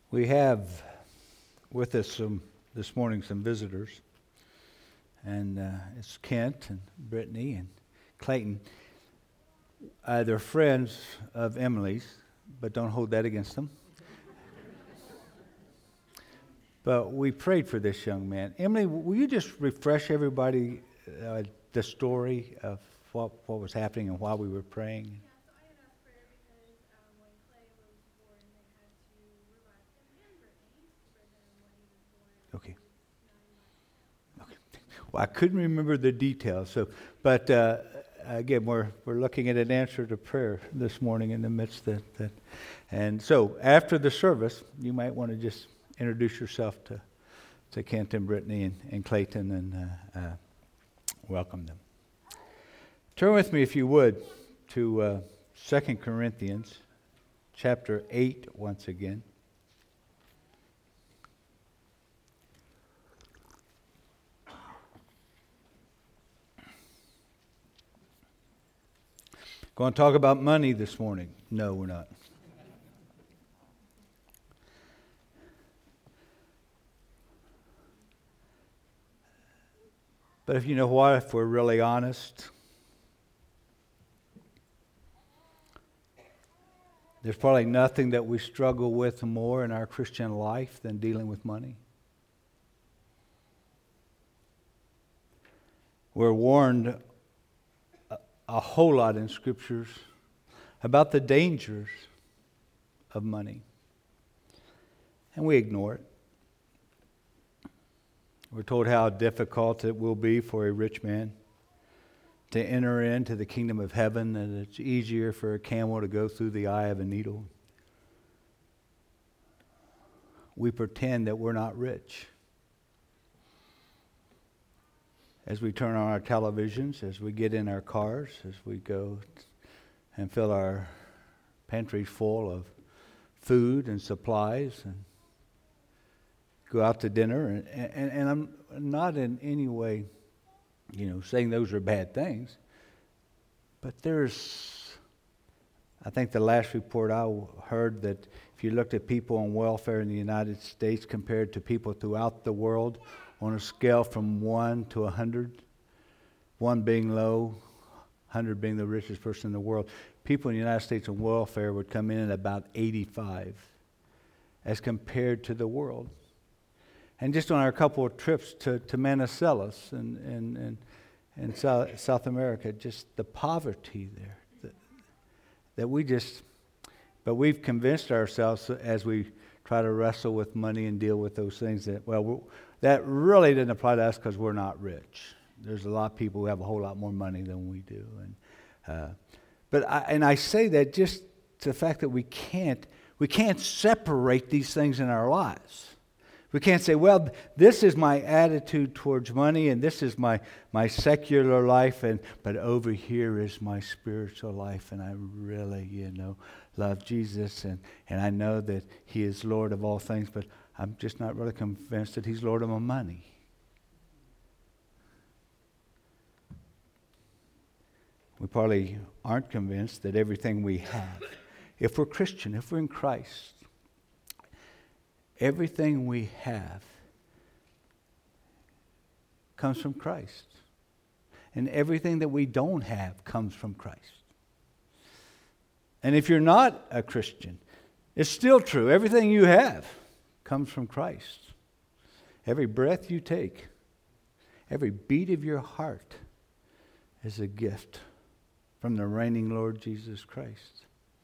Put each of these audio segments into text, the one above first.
We have with us this morning some visitors, and it's Kent and Brittany and Clayton. They're friends of Emily's, but don't hold that against them. But we prayed for this young man. Emily, will you just refresh everybody the story of what was happening and why we were praying? Okay. Well, I couldn't remember the details. But again, we're looking at an answer to prayer this morning in the midst of that. And so, after the service, you might want to just introduce yourself to Kent and Brittany and Clayton and welcome them. Turn with me, if you would, to 2 Corinthians chapter 8 once again. Going to talk about money this morning? No, we're not. But if you know what, if we're really honest, there's probably nothing that we struggle with more in our Christian life than dealing with money. We're warned a whole lot in scriptures about the dangers of money, and we ignore it. We're told how difficult it will be for a rich man to enter into the kingdom of heaven, and it's easier for a camel to go through the eye of a needle. We pretend that we're not rich. As we turn on our televisions, as we get in our cars, as we go and fill our pantries full of food and supplies and go out to dinner. And I'm not in any way, saying those are bad things. But I think the last report I heard that if you looked at people on welfare in the United States compared to people throughout the world, on a scale from 1 to 100, 1 being low, 100 being the richest person in the world, people in the United States on welfare would come in at about 85 as compared to the world. And just on our couple of trips to Manicelas and South America, just the poverty there, but we've convinced ourselves as we try to wrestle with money and deal with those things that really didn't apply to us because we're not rich. There's a lot of people who have a whole lot more money than we do, but I say that just to the fact that we can't separate these things in our lives. We can't say, well, this is my attitude towards money, and this is my secular life, but over here is my spiritual life, and I really, love Jesus, and I know that He is Lord of all things, but I'm just not really convinced that He's Lord of my money. We probably aren't convinced that everything we have, if we're Christian, if we're in Christ, everything we have comes from Christ. And everything that we don't have comes from Christ. And if you're not a Christian, it's still true. Everything you have comes from Christ. Every breath you take, every beat of your heart is a gift from the reigning Lord Jesus Christ.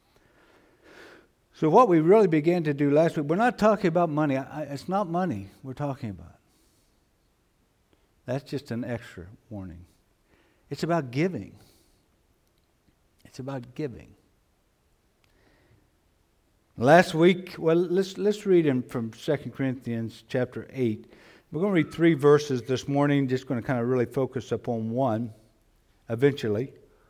So what we really began to do last week, we're not talking about money. It's not money we're talking about. That's just an extra warning. It's about giving. It's about giving. Last week, let's read from 2 Corinthians chapter 8. We're going to read 3 verses this morning, just going to kind of really focus upon one eventually.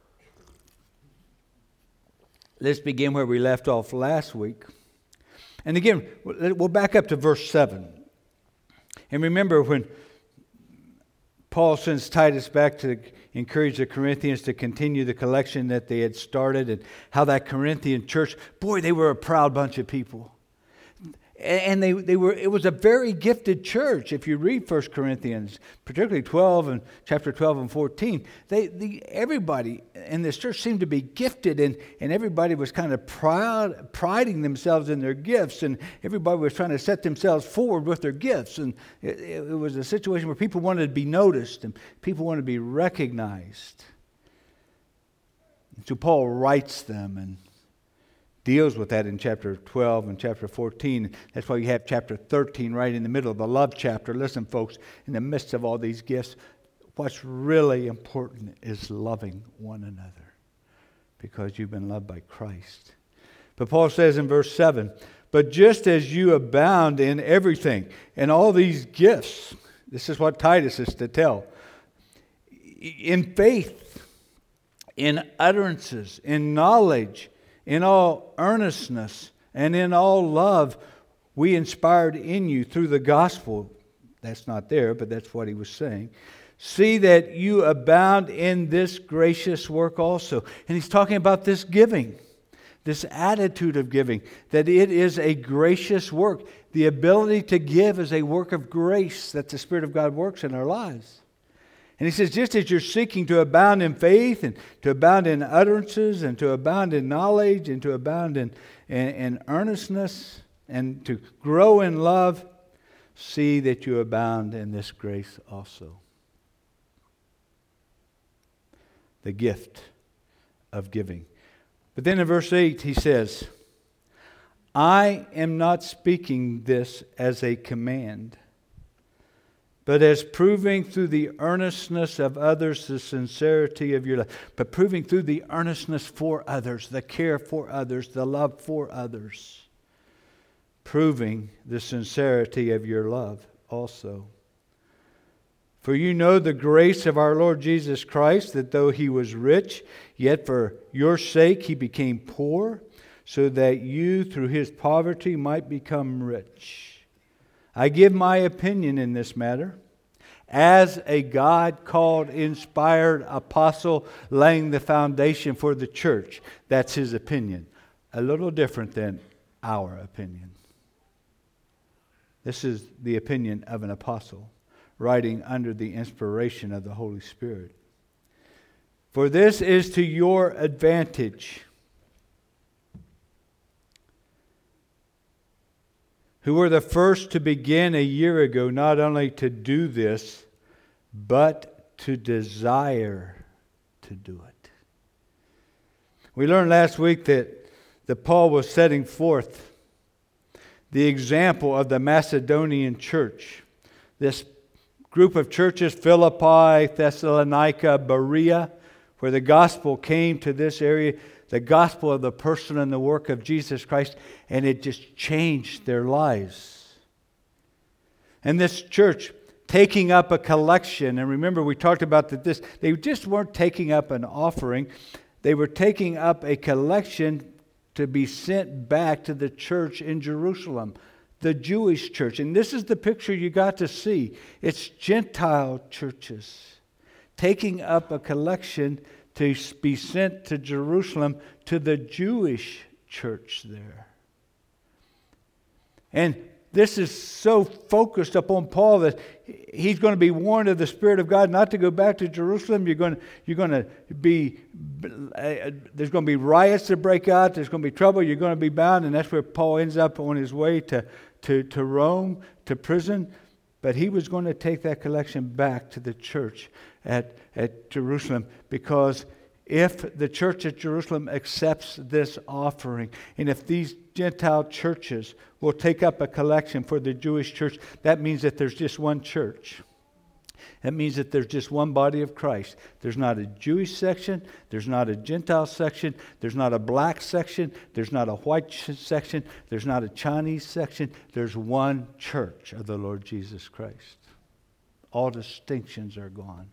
Let's begin where we left off last week. And again, we'll back up to verse 7. And remember when Paul sends Titus back to encourage the Corinthians to continue the collection that they had started, and how that Corinthian church, boy, they were a proud bunch of people. And it was a very gifted church. If you read 1 Corinthians, particularly chapter 12 and 14, everybody in this church seemed to be gifted, and everybody was kind of priding themselves in their gifts, and everybody was trying to set themselves forward with their gifts. And it was a situation where people wanted to be noticed and people wanted to be recognized. So Paul writes them and deals with that in chapter 12 and chapter 14. That's why you have chapter 13 right in the middle of the love chapter. Listen, folks, in the midst of all these gifts, what's really important is loving one another, because you've been loved by Christ. But Paul says in verse 7, but just as you abound in everything, in all these gifts, this is what Titus is to tell, in faith, in utterances, in knowledge, in all earnestness, and in all love, we inspired in you through the gospel. That's not there, but that's what he was saying. See that you abound in this gracious work also. And he's talking about this giving, this attitude of giving, that it is a gracious work. The ability to give is a work of grace that the Spirit of God works in our lives. And he says, just as you're seeking to abound in faith and to abound in utterances and to abound in knowledge and to abound in earnestness and to grow in love, see that you abound in this grace also. The gift of giving. But then in verse 8 he says, I am not speaking this as a command, but as proving through the earnestness of others the sincerity of your love. But proving through the earnestness for others, the care for others, the love for others. Proving the sincerity of your love also. For you know the grace of our Lord Jesus Christ, that though he was rich, yet for your sake he became poor, so that you through his poverty might become rich. I give my opinion in this matter as a God-called, inspired apostle laying the foundation for the church. That's his opinion. A little different than our opinion. This is the opinion of an apostle writing under the inspiration of the Holy Spirit. For this is to your advantage, who were the first to begin a year ago, not only to do this, but to desire to do it. We learned last week that Paul was setting forth the example of the Macedonian church. This group of churches, Philippi, Thessalonica, Berea, where the gospel came to this area, the gospel of the person and the work of Jesus Christ, and it just changed their lives. And this church taking up a collection, and remember we talked about that they just weren't taking up an offering, they were taking up a collection to be sent back to the church in Jerusalem, the Jewish church. And this is the picture you got to see. It's Gentile churches taking up a collection to be sent to Jerusalem, to the Jewish church there. And this is so focused upon Paul that he's going to be warned of the Spirit of God not to go back to Jerusalem. There's going to be riots that break out. There's going to be trouble. You're going to be bound. And that's where Paul ends up on his way to Rome, to prison. But he was going to take that collection back to the church at Jerusalem, because if the church at Jerusalem accepts this offering, and if these Gentile churches will take up a collection for the Jewish church, that means that there's just one church. That means that there's just one body of Christ. There's not a Jewish section. There's not a Gentile section. There's not a black section. There's not a white section. There's not a Chinese section. There's one church of the Lord Jesus Christ. All distinctions are gone.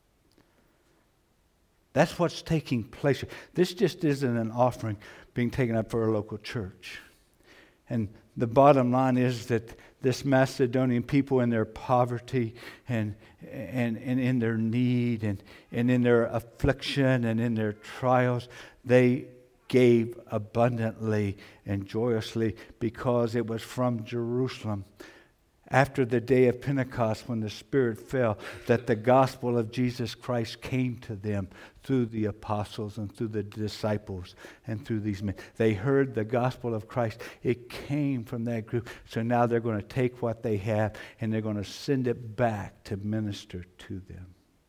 That's what's taking place. This just isn't an offering being taken up for a local church. And the bottom line is that this Macedonian people, in their poverty and in their need and in their affliction and in their trials, they gave abundantly and joyously because it was from Jerusalem, after the day of Pentecost when the Spirit fell, that the gospel of Jesus Christ came to them through the apostles and through the disciples and through these men. They heard the gospel of Christ. It came from that group. So now they're going to take what they have and they're going to send it back to minister to them.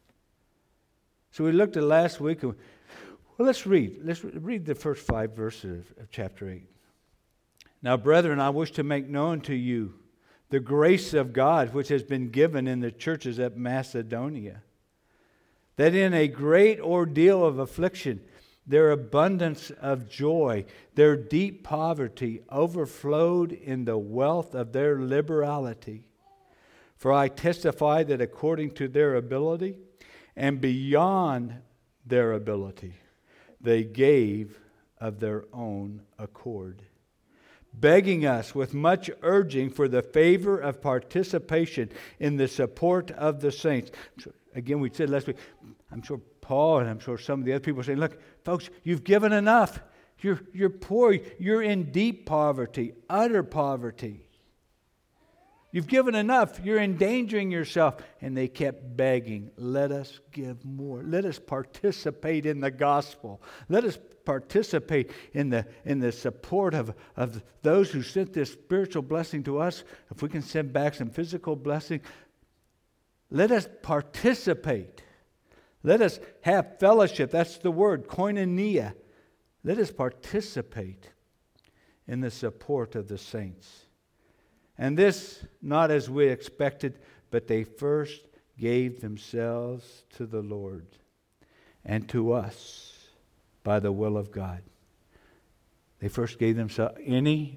So we looked at last week. Well, let's read. Let's read the first 5 verses of chapter 8. Now, brethren, I wish to make known to you the grace of God which has been given in the churches at Macedonia, that in a great ordeal of affliction, their abundance of joy, their deep poverty overflowed in the wealth of their liberality. For I testify that according to their ability and beyond their ability, they gave of their own accord, begging us with much urging for the favor of participation in the support of the saints. Again, we said last week, I'm sure Paul and I'm sure some of the other people are saying, look, folks, you've given enough. You're poor. You're in deep poverty, utter poverty. You've given enough. You're endangering yourself. And they kept begging, let us give more. Let us participate in the gospel. Let us participate in the support of those who sent this spiritual blessing to us. If we can send back some physical blessing, let us participate. Let us have fellowship. That's the word, koinonia. Let us participate in the support of the saints. And this, not as we expected, but they first gave themselves to the Lord and to us by the will of God. They first gave themselves. Any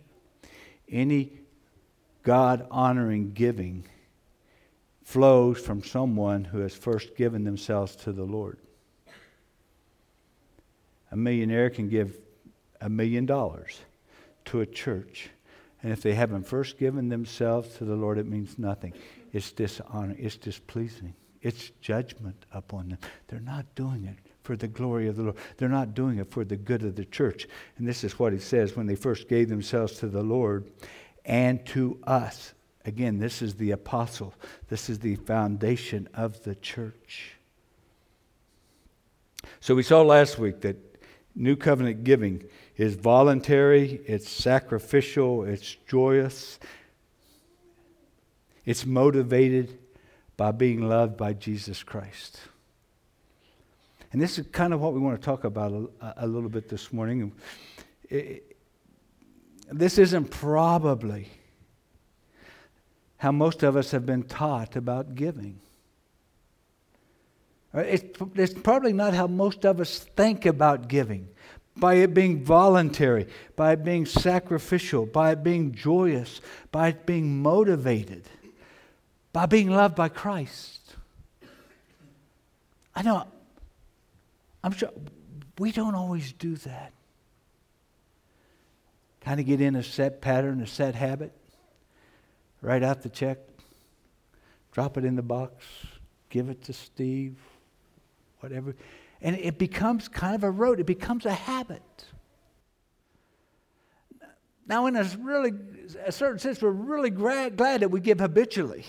God-honoring giving flows from someone who has first given themselves to the Lord. A millionaire can give $1 million to a church. And if they haven't first given themselves to the Lord, it means nothing. It's dishonor. It's displeasing. It's judgment upon them. They're not doing it for the glory of the Lord. They're not doing it for the good of the church. And this is what he says when they first gave themselves to the Lord and to us. Again, this is the apostle. This is the foundation of the church. So we saw last week that New Covenant giving is voluntary, it's sacrificial, it's joyous. It's motivated by being loved by Jesus Christ. And this is kind of what we want to talk about a little bit this morning. This isn't probably how most of us have been taught about giving. It's probably not how most of us think about giving. By it being voluntary, by it being sacrificial, by it being joyous, by it being motivated, by being loved by Christ. I know, I'm sure we don't always do that. Kind of get in a set pattern, a set habit, write out the check, drop it in the box, give it to Steve, whatever. And it becomes kind of a rote. It becomes a habit. Now, in a certain sense, we're really glad that we give habitually.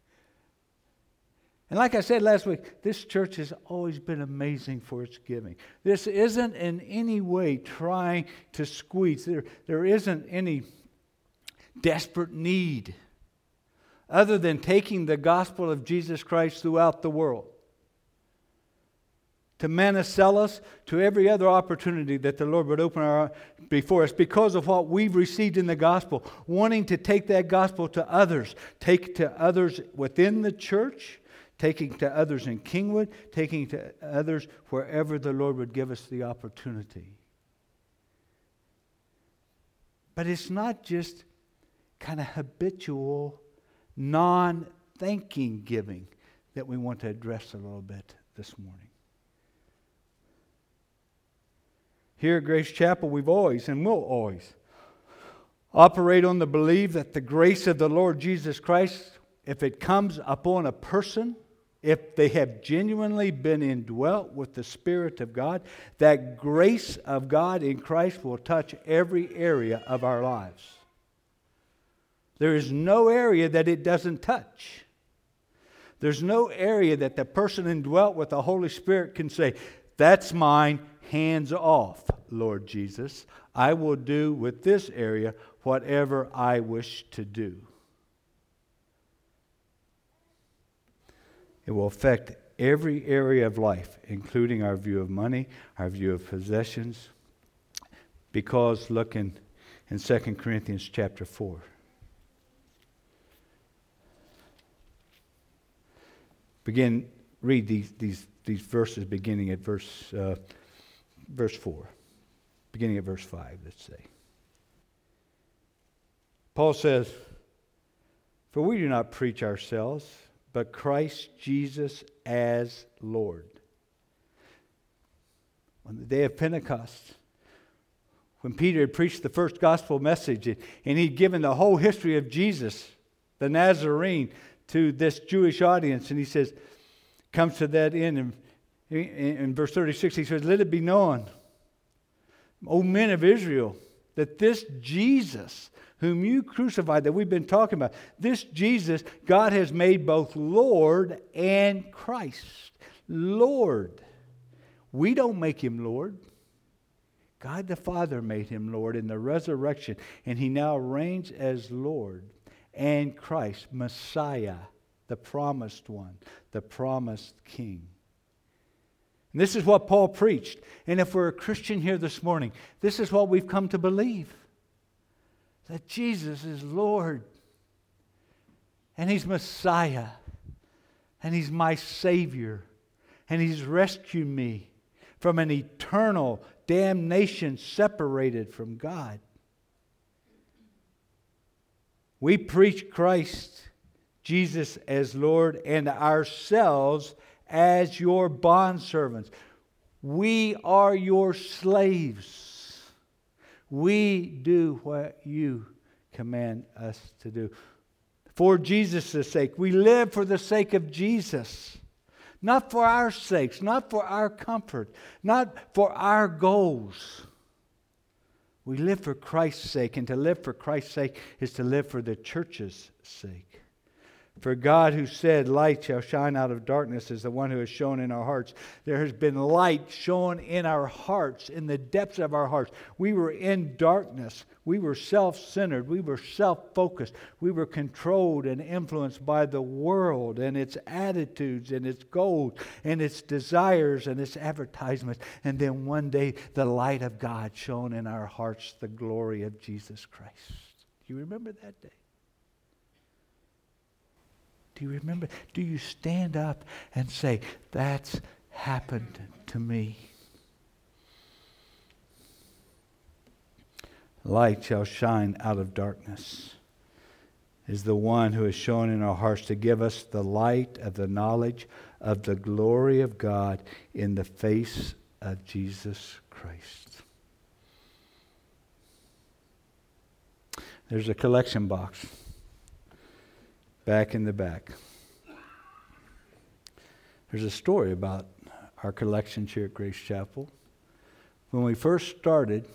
And like I said last week, this church has always been amazing for its giving. This isn't in any way trying to squeeze. There isn't any desperate need other than taking the gospel of Jesus Christ throughout the world. To Manicelas, to every other opportunity that the Lord would open before us because of what we've received in the gospel, wanting to take that gospel to others, take to others within the church, taking to others in Kingwood, taking to others wherever the Lord would give us the opportunity. But it's not just kind of habitual, non-thinking giving that we want to address a little bit this morning. Here at Grace Chapel, we've always and will always operate on the belief that the grace of the Lord Jesus Christ, if it comes upon a person, if they have genuinely been indwelt with the Spirit of God, that grace of God in Christ will touch every area of our lives. There is no area that it doesn't touch. There's no area that the person indwelt with the Holy Spirit can say, that's mine, hands off, Lord Jesus. I will do with this area whatever I wish to do. It will affect every area of life, including our view of money, our view of possessions. Because look in 2 Corinthians chapter 4. Read these verses beginning at verse 4. Beginning at verse 5, let's say. Paul says, "For we do not preach ourselves, but Christ Jesus as Lord." On the day of Pentecost, when Peter had preached the first gospel message, and he'd given the whole history of Jesus, the Nazarene, to this Jewish audience, and he says, comes to that end in verse 36, he says, "Let it be known, O men of Israel, that this Jesus whom you crucified," that we've been talking about, this Jesus, God has made both Lord and Christ. Lord. We don't make him Lord. God the Father made him Lord in the resurrection, and he now reigns as Lord and Christ, Messiah, the promised one, the promised King. And this is what Paul preached. And if we're a Christian here this morning, this is what we've come to believe. That Jesus is Lord, and he's Messiah, and he's my Savior, and he's rescued me from an eternal damnation separated from God. We preach Christ, Jesus as Lord, and ourselves as your bondservants. We are your slaves. We do what you command us to do. For Jesus' sake. We live for the sake of Jesus. Not for our sakes, not for our comfort, not for our goals. We live for Christ's sake, and to live for Christ's sake is to live for the church's sake. For God, who said, "Light shall shine out of darkness," is the one who has shone in our hearts. There has been light shown in our hearts, in the depths of our hearts. We were in darkness. We were self-centered. We were self-focused. We were controlled and influenced by the world and its attitudes and its goals and its desires and its advertisements. And then one day, the light of God shone in our hearts, the glory of Jesus Christ. Do you remember that day? Do you remember? Do you stand up and say, "That's happened to me"? Light shall shine out of darkness is the one who has shown in our hearts to give us the light of the knowledge of the glory of God in the face of Jesus Christ. There's a collection box back in the back. There's a story about our collections here at Grace Chapel. When we first started,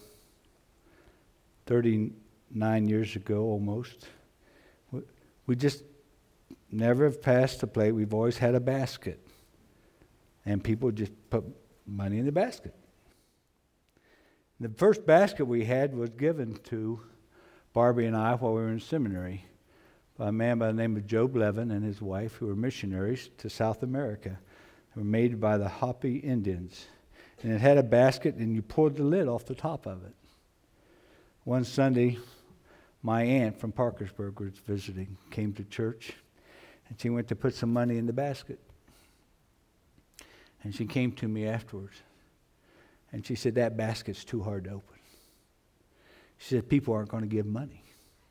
39 years ago almost, we just never have passed a plate. We've always had a basket. And people just put money in the basket. The first basket we had was given to Barbie and I while we were in seminary by a man by the name of Joe Blevin and his wife, who were missionaries to South America. They were made by the Hopi Indians. And it had a basket, and you pulled the lid off the top of it. One Sunday, my aunt from Parkersburg was visiting, came to church, and she went to put some money in the basket. And she came to me afterwards, and she said, "That basket's too hard to open." She said, "People aren't going to give money.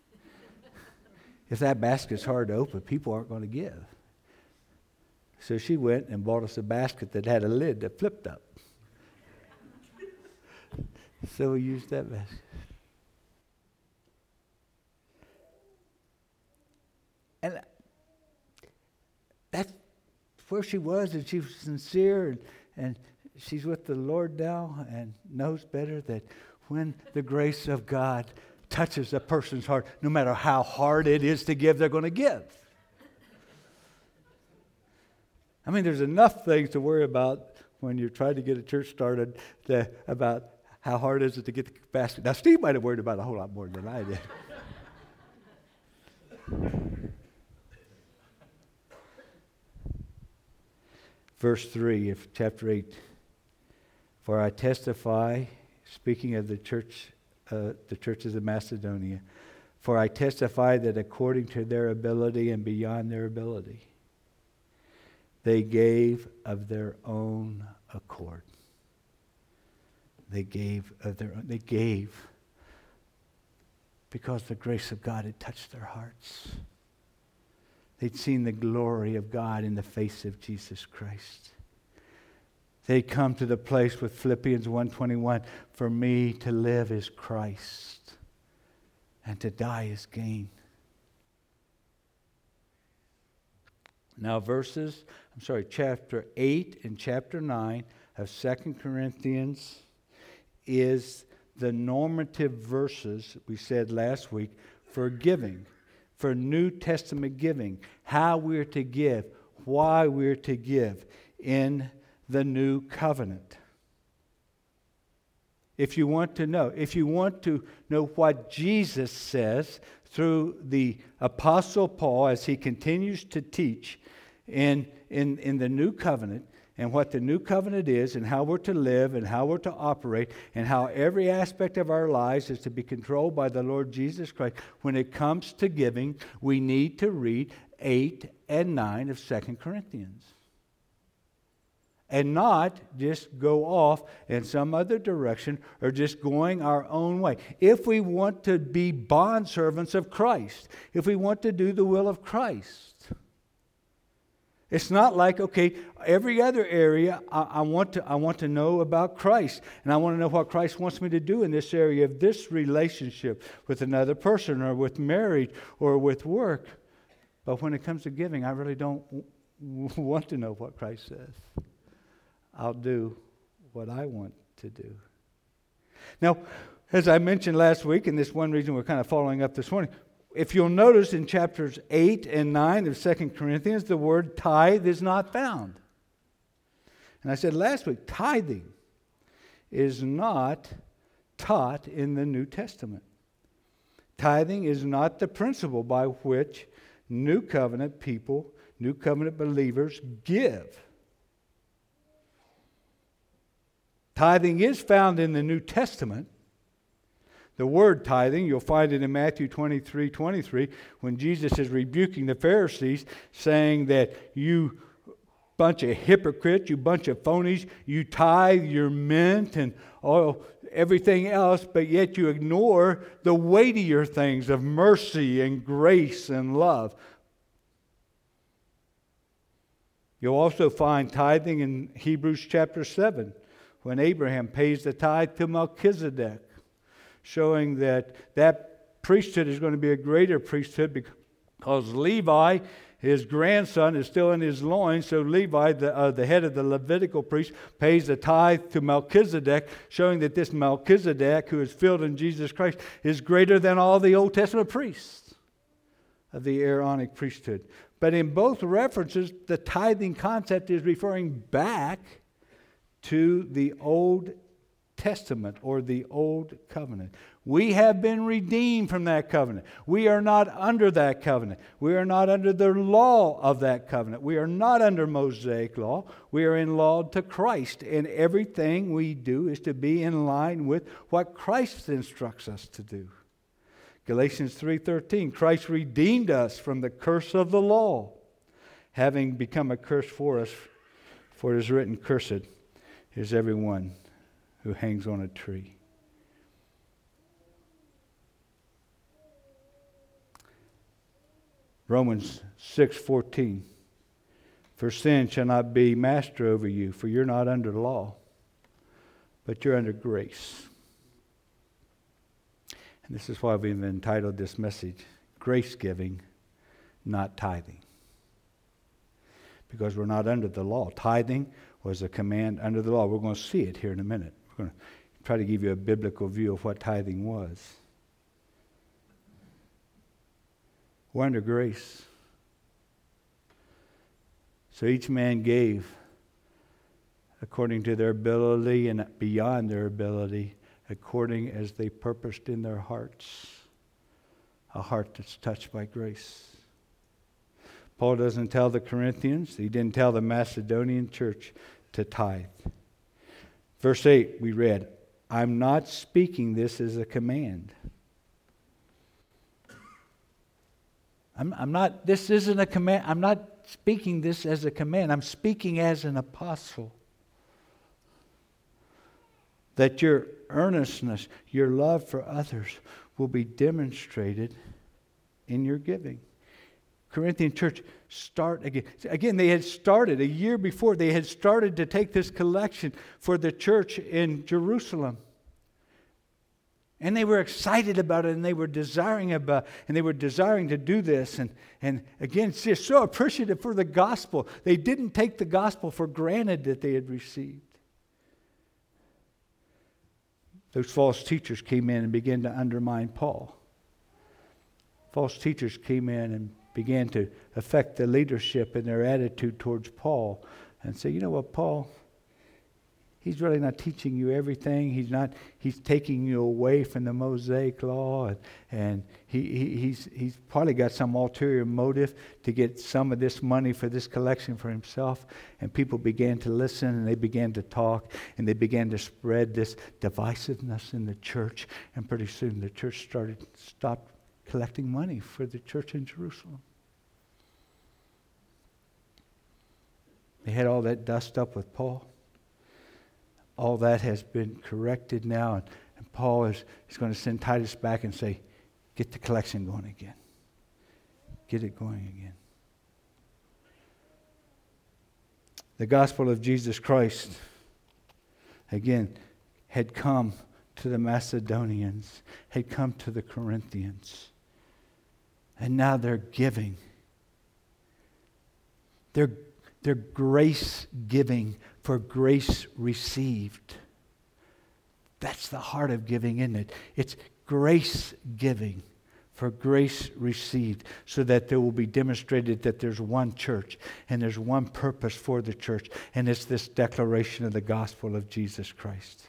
If that basket's hard to open, people aren't going to give." So she went and bought us a basket that had a lid that flipped up. So we used that basket. And that's where she was, and she was sincere, and she's with the Lord now and knows better that when the grace of God touches a person's heart, no matter how hard it is to give, they're going to give. I mean, there's enough things to worry about when you're trying to get a church started about how hard is it to get the capacity. Now, Steve might have worried about it a whole lot more than I did. Verse 3 of chapter 8. For I testify, speaking of the churches of Macedonia, for I testify that according to their ability and beyond their ability, they gave of their own accord. They gave of their own. They gave because the grace of God had touched their hearts. They'd seen the glory of God in the face of Jesus Christ. They'd come to the place with Philippians 1:21, for me to live is Christ, and to die is gain. Now chapter 8 and chapter 9 of 2 Corinthians is the normative verses we said last week for giving, for New Testament giving, how we're to give, why we're to give in the new covenant. If you want to know what Jesus says through the Apostle Paul as he continues to teach in the new covenant, and what the new covenant is, and how we're to live, and how we're to operate, and how every aspect of our lives is to be controlled by the Lord Jesus Christ. When it comes to giving, we need to read 8 and 9 of 2 Corinthians. And not just go off in some other direction or just going our own way. If we want to be bondservants of Christ, if we want to do the will of Christ, it's not like, okay, every other area I want to know about Christ, and I want to know what Christ wants me to do in this area of this relationship with another person, or with marriage, or with work. But when it comes to giving, I really don't want to know what Christ says. I'll do what I want to do. Now, as I mentioned last week, and this one reason we're kind of following up this morning, if you'll notice in chapters 8 and 9 of 2 Corinthians, the word tithe is not found. And I said last week, tithing is not taught in the New Testament. Tithing is not the principle by which New Covenant people, New Covenant believers give. Tithing is found in the New Testament. The word tithing, you'll find it in Matthew 23:23, when Jesus is rebuking the Pharisees, saying that you bunch of hypocrites, you bunch of phonies, you tithe your mint and everything else, but yet you ignore the weightier things of mercy and grace and love. You'll also find tithing in Hebrews chapter 7, when Abraham pays the tithe to Melchizedek, showing that priesthood is going to be a greater priesthood because Levi, his grandson, is still in his loins. So Levi, the head of the Levitical priest, pays the tithe to Melchizedek, showing that this Melchizedek, who is filled in Jesus Christ, is greater than all the Old Testament priests of the Aaronic priesthood. But in both references, the tithing concept is referring back to the Old Testament or the Old Covenant. We have been redeemed from that covenant. We are not under that covenant. We are not under the law of that covenant. We are not under Mosaic law. We are in law to Christ. And everything we do is to be in line with what Christ instructs us to do. Galatians 3:13, Christ redeemed us from the curse of the law, having become a curse for us, for it is written, cursed is everyone who hangs on a tree. Romans 6:14. For sin shall not be master over you, for you're not under law, but you're under grace. And this is why we've entitled this message, Grace Giving, Not Tithing. because we're not under the law. Tithing was a command under the law. We're going to see it here in a minute. We're going to try to give you a biblical view of what tithing was. We're under grace. So each man gave according to their ability and beyond their ability, according as they purposed in their hearts. A heart that's touched by grace. Paul doesn't tell the Corinthians, he didn't tell the Macedonian church to tithe. Verse 8, we read, I'm not speaking this as a command. This isn't a command. I'm not speaking this as a command. I'm speaking as an apostle. That your earnestness, your love for others will be demonstrated in your giving. Corinthian church, start again. Again, they had started a year before. They had started to take this collection for the church in Jerusalem. And they were excited about it, and they were desiring to do this. And again, just so appreciative for the gospel. They didn't take the gospel for granted that they had received. Those false teachers came in and began to undermine Paul. False teachers came in and began to affect the leadership and their attitude towards Paul and say, you know what, Paul, he's really not teaching you everything. He's taking you away from the Mosaic law, and he's probably got some ulterior motive to get some of this money for this collection for himself. And people began to listen, and they began to talk, and they began to spread this divisiveness in the church. And pretty soon the church stopped collecting money for the church in Jerusalem. They had all that dust up with Paul. All that has been corrected now, and Paul is going to send Titus back and say, get the collection going again. Get it going again. The gospel of Jesus Christ, again, had come to the Macedonians, had come to the Corinthians, and now they're giving. They're grace giving for grace received. That's the heart of giving, isn't it? It's grace giving for grace received, so that there will be demonstrated that there's one church and there's one purpose for the church, and it's this declaration of the gospel of Jesus Christ.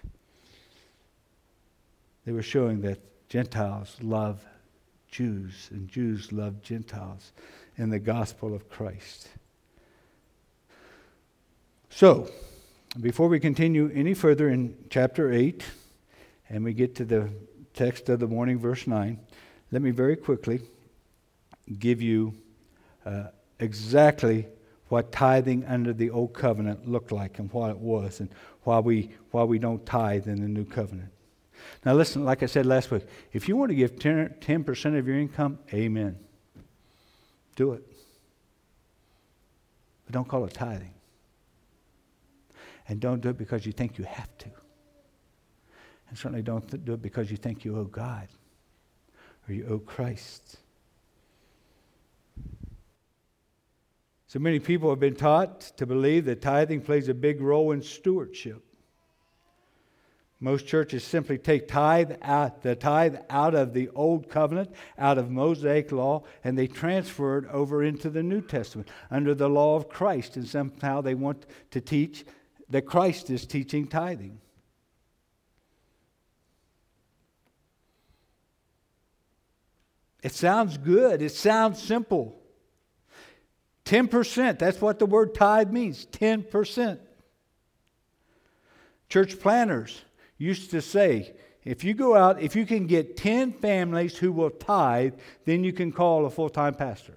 They were showing that Gentiles love Jews and Jews love Gentiles in the gospel of Christ. So, before we continue any further in chapter 8, and we get to the text of the morning, verse 9, let me very quickly give you exactly what tithing under the old covenant looked like and what it was, and why we don't tithe in the new covenant. Now listen, like I said last week, if you want to give 10% of your income, amen. Do it. But don't call it tithing. And don't do it because you think you have to. And certainly don't do it because you think you owe God or you owe Christ. So many people have been taught to believe that tithing plays a big role in stewardship. Most churches simply take the tithe out of the Old Covenant, out of Mosaic law, and they transfer it over into the New Testament under the law of Christ. And somehow they want to teach that Christ is teaching tithing. It sounds good. It sounds simple. 10%, that's what the word tithe means, 10%. Church planners used to say, if you go out, if you can get 10 families who will tithe, then you can call a full-time pastor.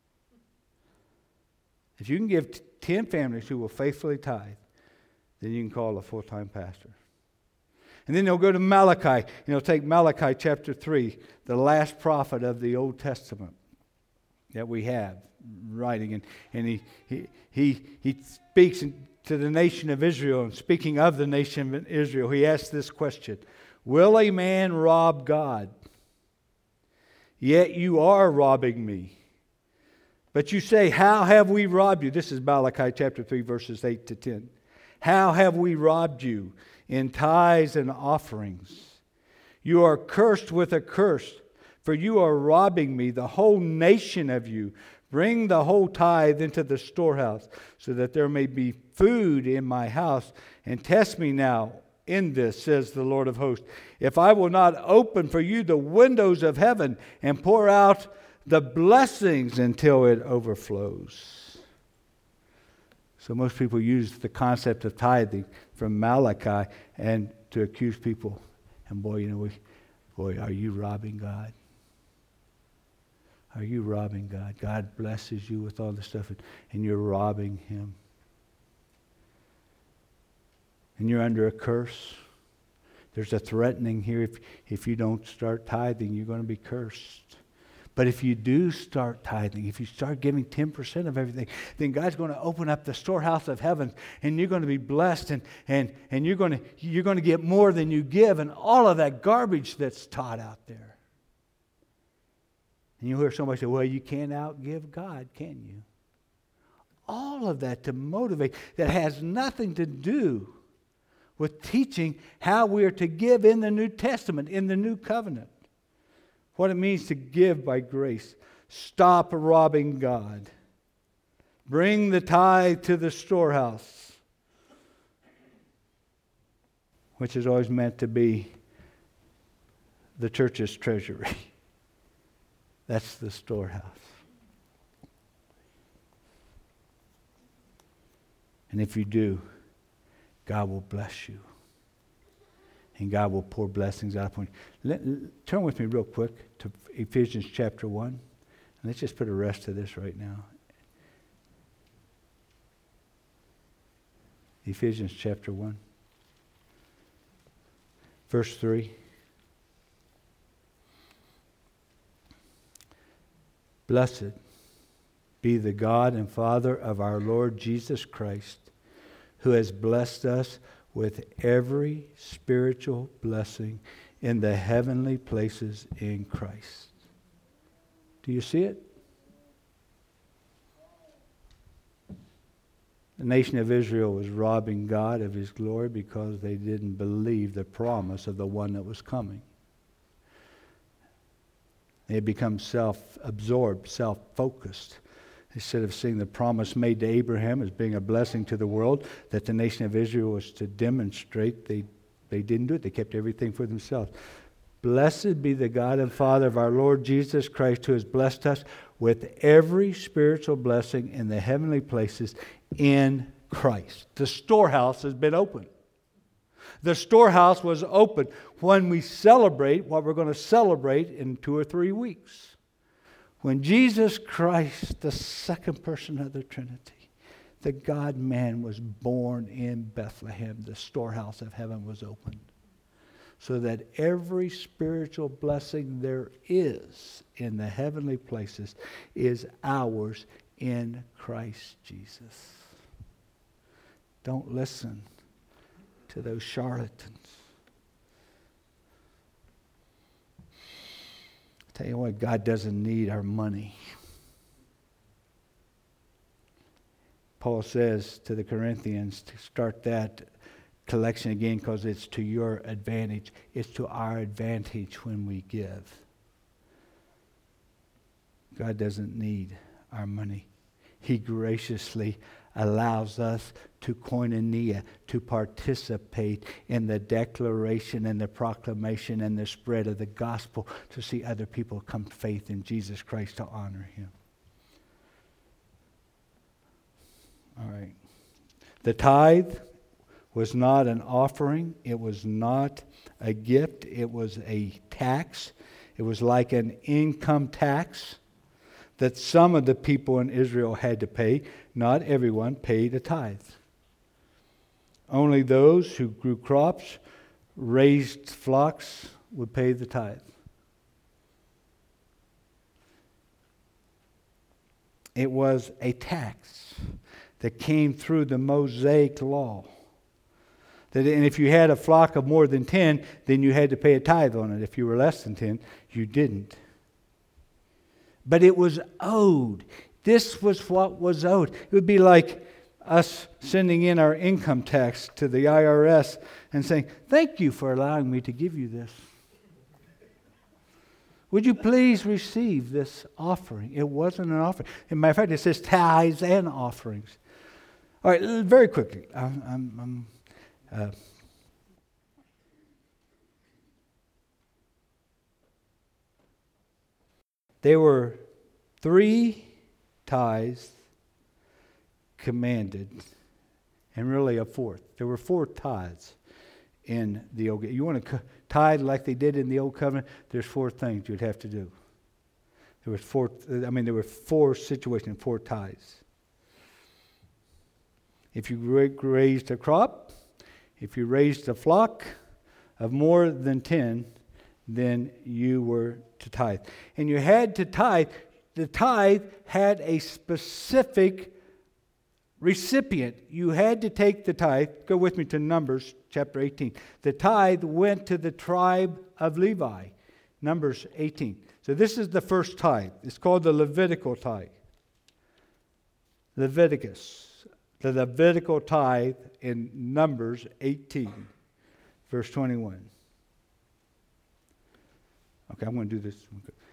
If you can give 10 families who will faithfully tithe, then you can call a full-time pastor. And then they'll go to Malachi. Take Malachi chapter 3, the last prophet of the Old Testament that we have writing. And he speaks to the nation of Israel. And speaking of the nation of Israel, he asks this question: will a man rob God? Yet you are robbing me. But you say, how have we robbed you? This is Malachi chapter 3, verses 8 to 10. How have we robbed you in tithes and offerings? You are cursed with a curse, for you are robbing me, the whole nation of you. Bring the whole tithe into the storehouse, so that there may be food in my house. And test me now in this, says the Lord of hosts, if I will not open for you the windows of heaven and pour out the blessings until it overflows. So most people use the concept of tithing from Malachi and to accuse people. And boy, are you robbing God? Are you robbing God? God blesses you with all this stuff, and you're robbing Him. And you're under a curse. There's a threatening here. If you don't start tithing, you're going to be cursed. But if you do start tithing, if you start giving 10% of everything, then God's going to open up the storehouse of heaven, and you're going to be blessed, and you're going to get more than you give, and all of that garbage that's taught out there. And you hear somebody say, well, you can't outgive God, can you? All of that to motivate, that has nothing to do with teaching how we are to give in the New Testament, in the New Covenant. What it means to give by grace. Stop robbing God. Bring the tithe to the storehouse, which is always meant to be the church's treasury. That's the storehouse. And if you do, God will bless you. And God will pour blessings out upon you. Turn with me real quick to Ephesians chapter 1. And let's just put a rest to this right now. Ephesians chapter 1. Verse 3. Blessed be the God and Father of our Lord Jesus Christ, who has blessed us with every spiritual blessing in the heavenly places in Christ. Do you see it? The nation of Israel was robbing God of His glory because they didn't believe the promise of the one that was coming. They had become self-absorbed, self-focused. Instead of seeing the promise made to Abraham as being a blessing to the world that the nation of Israel was to demonstrate, they didn't do it. They kept everything for themselves. Blessed be the God and Father of our Lord Jesus Christ, who has blessed us with every spiritual blessing in the heavenly places in Christ. The storehouse has been opened. The storehouse was opened when we celebrate what we're going to celebrate in 2 or 3 weeks. When Jesus Christ, the second person of the Trinity, the God-man, was born in Bethlehem, the storehouse of heaven was opened. So that every spiritual blessing there is in the heavenly places is ours in Christ Jesus. Don't listen to those charlatans. Tell you what, God doesn't need our money. Paul says to the Corinthians to start that collection again because it's to your advantage. It's to our advantage when we give. God doesn't need our money. He graciously allows us to koinonia, to participate in the declaration and the proclamation and the spread of the gospel, to see other people come to faith in Jesus Christ, to honor Him. All right. The tithe was not an offering. It was not a gift. It was a tax. It was like an income tax that some of the people in Israel had to pay. Not everyone paid a tithe. Only those who grew crops, raised flocks, would pay the tithe. It was a tax that came through the Mosaic law. And if you had a flock of more than 10, then you had to pay a tithe on it. If you were less than 10, you didn't. But it was owed. This was what was owed. It would be like us sending in our income tax to the IRS and saying, thank you for allowing me to give you this. Would you please receive this offering? It wasn't an offering. As a matter of fact, it says tithes and offerings. All right, very quickly. There were 3 tithes commanded, and really a 4th. There were 4 tithes in the Old Covenant. You want to tithe like they did in the Old Covenant? There's 4 things you'd have to do. There were 4 situations, 4 tithes. If you raised a crop, if you raised a flock of more than 10, then you were to tithe. And you had to tithe. The tithe had a specific recipient. You had to take the tithe. Go with me to Numbers chapter 18. The tithe went to the tribe of Levi. Numbers 18. So this is the first tithe. It's called the Levitical tithe. Leviticus. The Levitical tithe in Numbers 18, verse 21. Okay, I'm going to do this.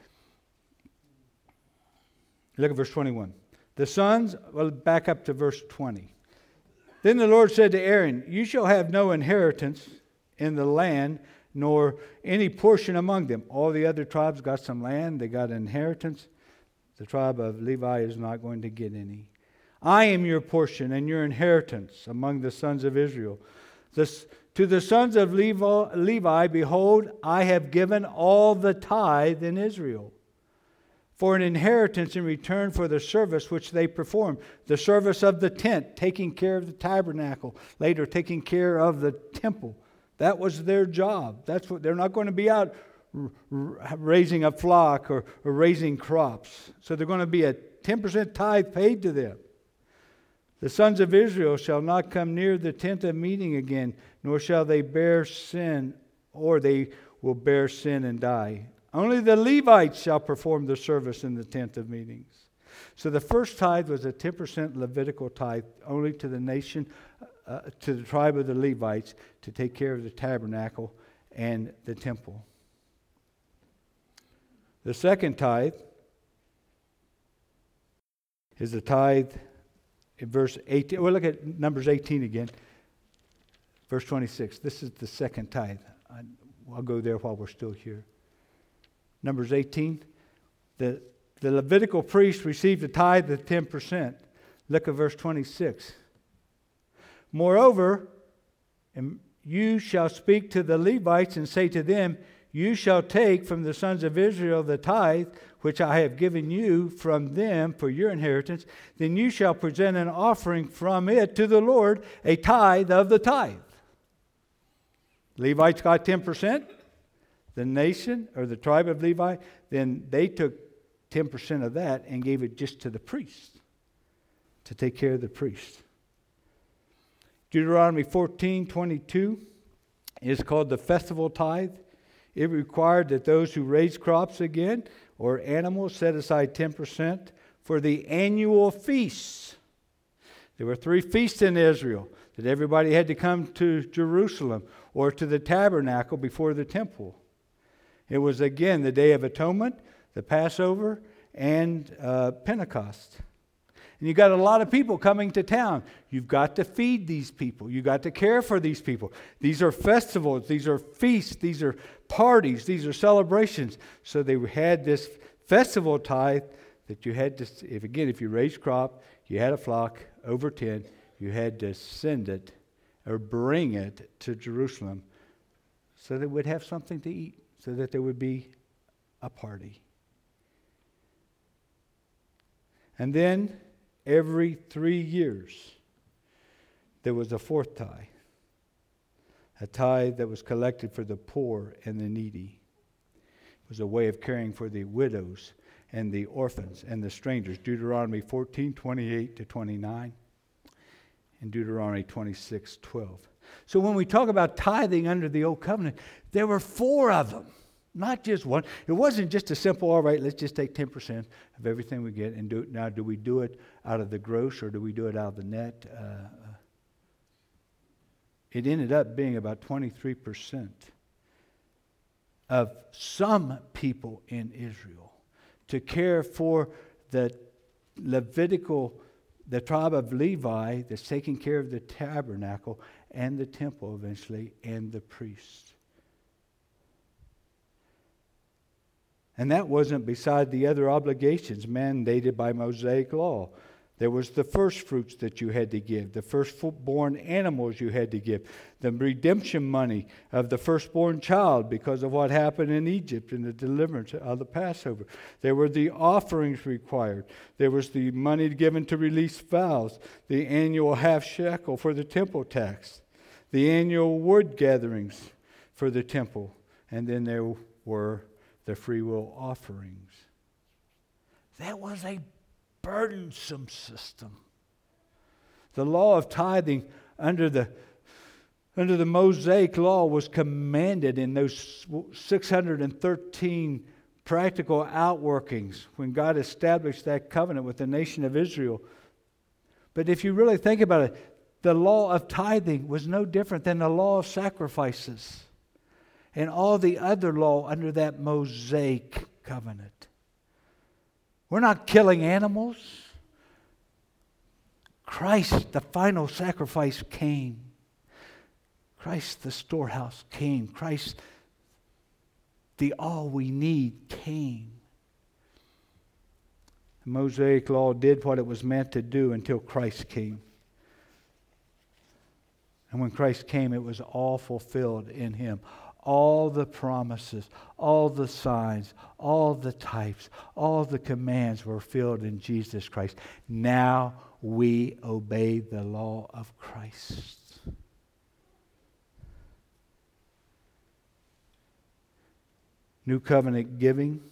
Look at verse 21. The sons, back up to verse 20. Then the Lord said to Aaron, you shall have no inheritance in the land, nor any portion among them. All the other tribes got some land, they got inheritance. The tribe of Levi is not going to get any. I am your portion and your inheritance among the sons of Israel. To the sons of Levi, behold, I have given all the tithe in Israel for an inheritance in return for the service which they perform. The service of the tent, taking care of the tabernacle, later taking care of the temple. That was their job. That's what they're not going to be out raising a flock or raising crops. So they're going to be a 10% tithe paid to them. The sons of Israel shall not come near the tent of meeting again, nor shall they bear sin, or they will bear sin and die. Only the Levites shall perform the service in the tent of meetings. So the first tithe was a 10% Levitical tithe, only to the nation, to the tribe of the Levites, to take care of the tabernacle and the temple. The second tithe is the tithe in verse 18. We'll look at Numbers 18 again. Verse 26. This is the second tithe. I'll go there while we're still here. Numbers 18. The Levitical priest received a tithe of 10%. Look at verse 26. Moreover, you shall speak to the Levites and say to them, you shall take from the sons of Israel the tithe which I have given you from them for your inheritance. Then you shall present an offering from it to the Lord, a tithe of the tithe. Levites got 10%. The nation or the tribe of Levi, then they took 10% of that and gave it just to the priest to take care of the priest. Deuteronomy 14:22 is called the festival tithe. It required that those who raised crops again or animals set aside 10% for the annual feasts. There were 3 feasts in Israel that everybody had to come to Jerusalem or to the tabernacle before the temple. It was again the Day of Atonement, the Passover, and Pentecost. And you got a lot of people coming to town. You've got to feed these people. You've got to care for these people. These are festivals. These are feasts. These are parties. These are celebrations. So they had this festival tithe that you had to, if you raised crop, you had a flock over 10, you had to send it or bring it to Jerusalem so they would have something to eat, so that there would be a party. And then every 3 years, there was a 4th tithe. A tithe that was collected for the poor and the needy. It was a way of caring for the widows and the orphans and the strangers. Deuteronomy 14:28-29 and Deuteronomy 26:12. So when we talk about tithing under the Old Covenant, there were 4 of them. Not just one. It wasn't just a simple, all right, let's just take 10% of everything we get and do it. Now, do we do it out of the gross or do we do it out of the net? It ended up being about 23% of some people in Israel to care for the tribe of Levi that's taking care of the tabernacle and the temple eventually and the priests. And that wasn't beside the other obligations mandated by Mosaic law. There was the first fruits that you had to give, the firstborn animals you had to give, the redemption money of the firstborn child because of what happened in Egypt and the deliverance of the Passover. There were the offerings required. There was the money given to release vows, the annual half shekel for the temple tax, the annual wood gatherings for the temple, and then there were the free will offerings. That was a burdensome system. The law of tithing under the Mosaic law was commanded in those 613 practical outworkings when God established that covenant with the nation of Israel. But if you really think about it, the law of tithing was no different than the law of sacrifices and all the other law under that Mosaic covenant. We're not killing animals. Christ, the final sacrifice, came. Christ, the storehouse, came. Christ, the all we need, came. The Mosaic law did what it was meant to do until Christ came. And when Christ came, it was all fulfilled in Him. All the promises, all the signs, all the types, all the commands were filled in Jesus Christ. Now we obey the law of Christ. New covenant giving.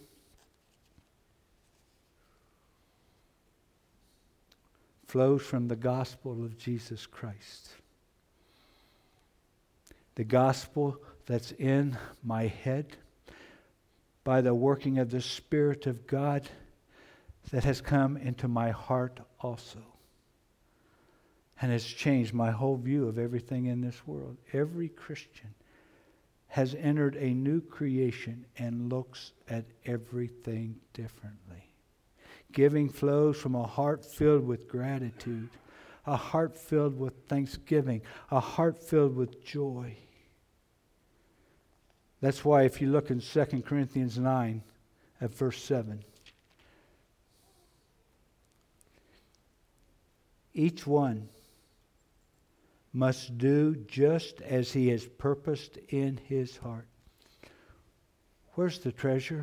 Flows from the gospel of Jesus Christ. The gospel that's in my head by the working of the Spirit of God that has come into my heart also and has changed my whole view of everything in this world. Every Christian has entered a new creation and looks at everything differently. Giving flows from a heart filled with gratitude, a heart filled with thanksgiving, a heart filled with joy. That's why if you look in 2 Corinthians 9 at verse 7, each one must do just as he has purposed in his heart. Where's the treasure?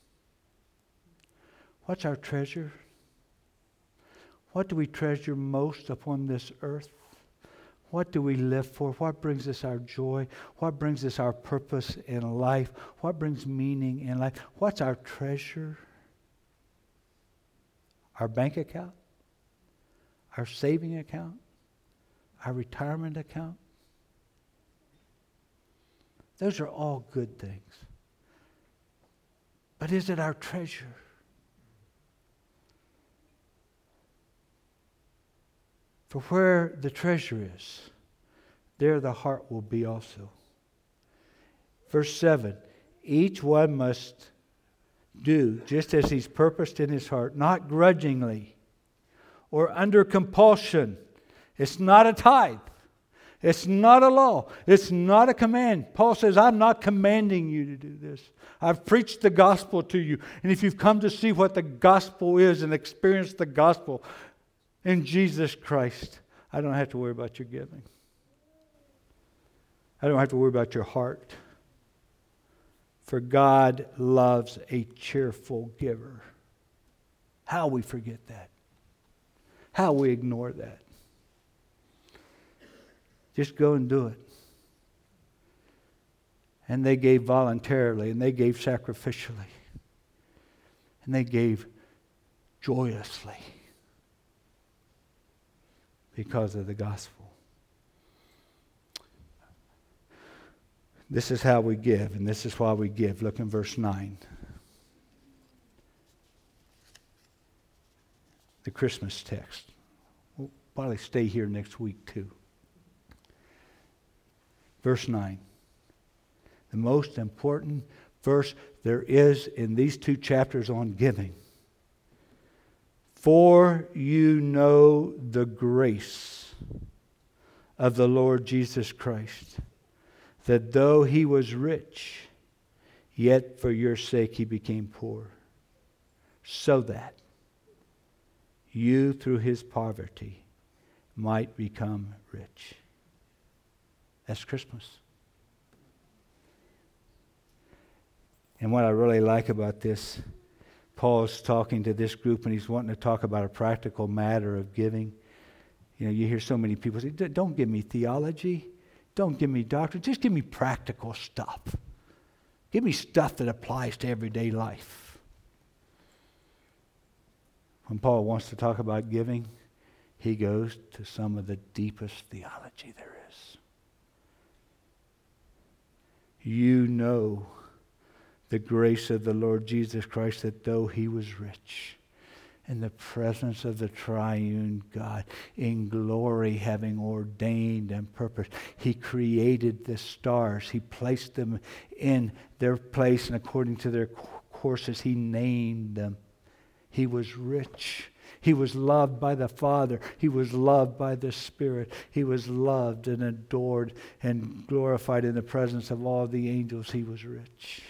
What's our treasure? What do we treasure most upon this earth? What do we live for? What brings us our joy? What brings us our purpose in life? What brings meaning in life? What's our treasure? Our bank account? Our saving account? Our retirement account? Those are all good things. But is it our treasure? For where the treasure is, there the heart will be also. Verse 7, each one must do just as he's purposed in his heart, not grudgingly or under compulsion. It's not a tithe. It's not a law. It's not a command. Paul says, I'm not commanding you to do this. I've preached the gospel to you. And if you've come to see what the gospel is and experience the gospel in Jesus Christ, I don't have to worry about your giving. I don't have to worry about your heart. For God loves a cheerful giver. How we forget that. How we ignore that. Just go and do it. And they gave voluntarily, and they gave sacrificially, and they gave joyously because of the gospel. This is how we give, and this is why we give. Look in verse 9. The Christmas text. We'll probably stay here next week too. Verse 9. The most important verse there is in these two chapters on giving. For you know the grace of the Lord Jesus Christ, that though he was rich, yet for your sake he became poor, so that you through his poverty might become rich. That's Christmas. And what I really like about this, Paul's talking to this group and he's wanting to talk about a practical matter of giving. You know, you hear so many people say, don't give me theology. Don't give me doctrine. Just give me practical stuff. Give me stuff that applies to everyday life. When Paul wants to talk about giving, he goes to some of the deepest theology there is. You know the grace of the Lord Jesus Christ, that though he was rich, in the presence of the triune God, in glory, having ordained and purposed, he created the stars. He placed them in their place, and according to their courses, he named them. He was rich. He was loved by the Father. He was loved by the Spirit. He was loved and adored and glorified in the presence of all the angels. He was rich.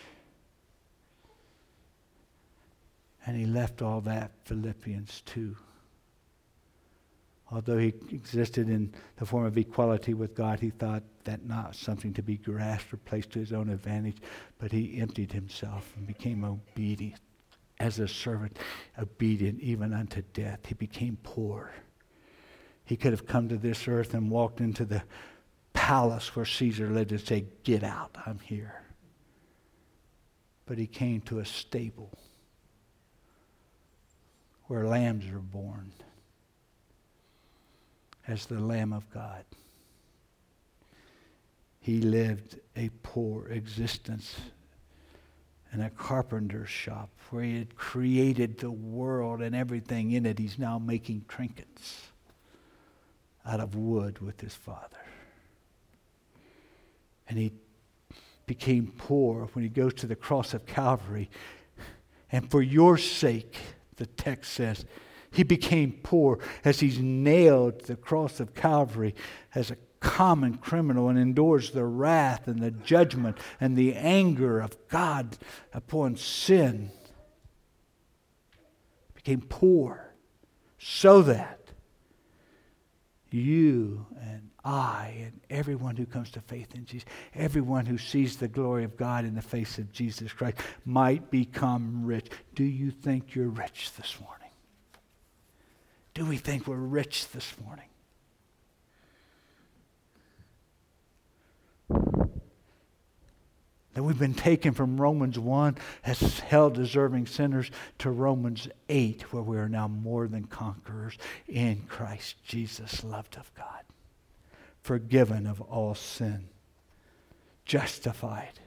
And he left all that, Philippians 2. Although he existed in the form of equality with God, he thought that not something to be grasped or placed to his own advantage, but he emptied himself and became obedient. As a servant, obedient even unto death. He became poor. He could have come to this earth and walked into the palace where Caesar lived and say, "Get out, I'm here." But he came to a stable where lambs are born as the Lamb of God. He lived a poor existence in a carpenter's shop where he had created the world and everything in it. He's now making trinkets out of wood with his Father. And he became poor when he goes to the cross of Calvary. And for your sake, the text says, he became poor as he's nailed to the cross of Calvary as a common criminal and endures the wrath and the judgment and the anger of God upon sin. Became poor so that you and I and everyone who comes to faith in Jesus, everyone who sees the glory of God in the face of Jesus Christ might become rich. Do you think you're rich this morning? Do we think we're rich this morning? That we've been taken from Romans 1 as hell-deserving sinners to Romans 8, where we are now more than conquerors in Christ Jesus, loved of God, forgiven of all sin, justified,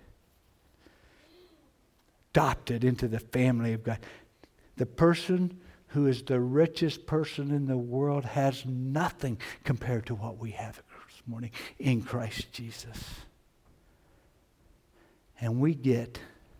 adopted into the family of God. The person who is the richest person in the world has nothing compared to what we have this morning in Christ Jesus. And we get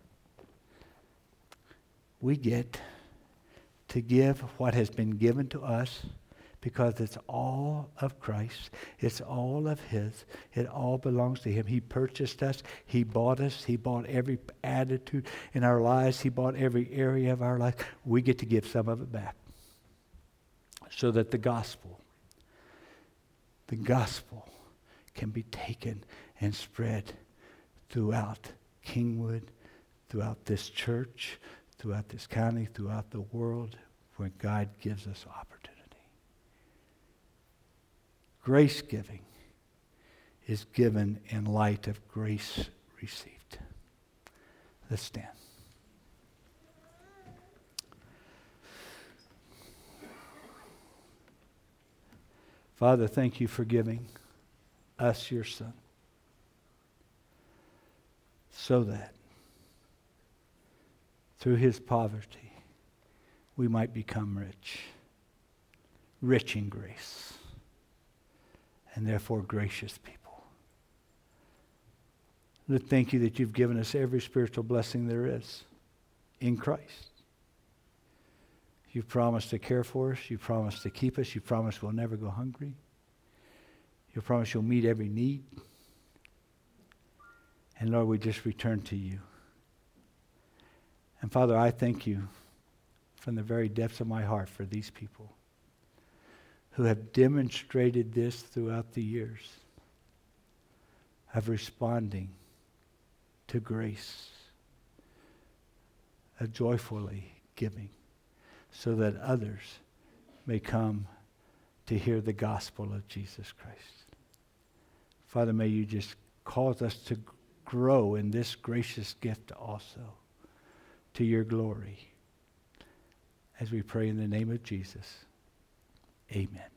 to give what has been given to us because it's all of Christ. It's all of His. It all belongs to Him. He purchased us. He bought us. He bought every attitude in our lives. He bought every area of our life. We get to give some of it back so that the gospel can be taken and spread throughout Kingwood, throughout this church, throughout this county, throughout the world, where God gives us opportunity. Grace giving is given in light of grace received. Let's stand. Father, thank you for giving us your Son. so that through his poverty we might become rich, rich in grace, and therefore gracious people. Lord, thank you that you've given us every spiritual blessing there is in Christ. You've promised to care for us. You've promised to keep us. You've promised we'll never go hungry. You've promised you'll meet every need. And Lord, we just return to you. And Father, I thank you from the very depths of my heart for these people who have demonstrated this throughout the years of responding to grace, of joyfully giving, so that others may come to hear the gospel of Jesus Christ. Father, may you just cause us to grow in this gracious gift also, to your glory. As we pray in the name of Jesus, amen.